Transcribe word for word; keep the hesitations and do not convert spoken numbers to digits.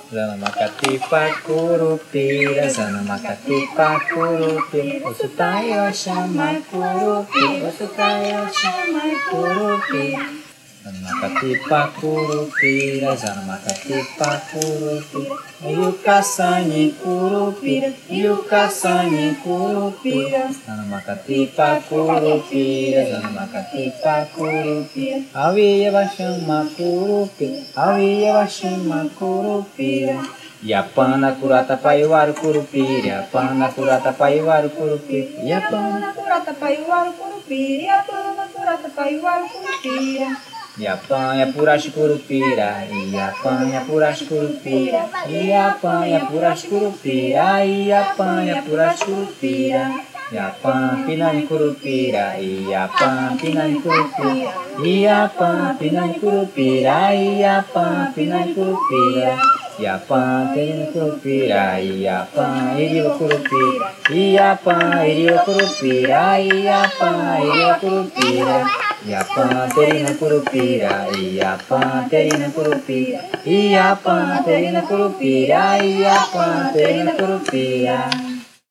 Zana makatipa curupira, zana makatipa curupira, osu tayo chama curupira, osu tayo chama curupira. Zana makatipa curupira, zana makatipa curupira, yuka sani curupira, yuka sani curupira. Zana makatipa curupira, zana makatipa curupira, aviya vashama curupira, aviya vashama curupira. Yapana curata paivaru curupira, yapana curata paivaru curupira, yapana curata paivaru curupira, yapana curata paivaru curupira. Yapanha purash curupira, Yapanha purash curupira, Yapanha purash curupira, Yapanha purash curupira. Yapan pinani curupira, Yapan pinani curupira, Yapan pinani curupira, Yapan pinani curupira. Yapan pinani curupira, Yapan iriwa curupira, Yapan iriwa curupira, Yapan iriwa curupira. Yapan terina curupira, Yapan terina curupira, Yapan terina curupira, Yapan terina curupira.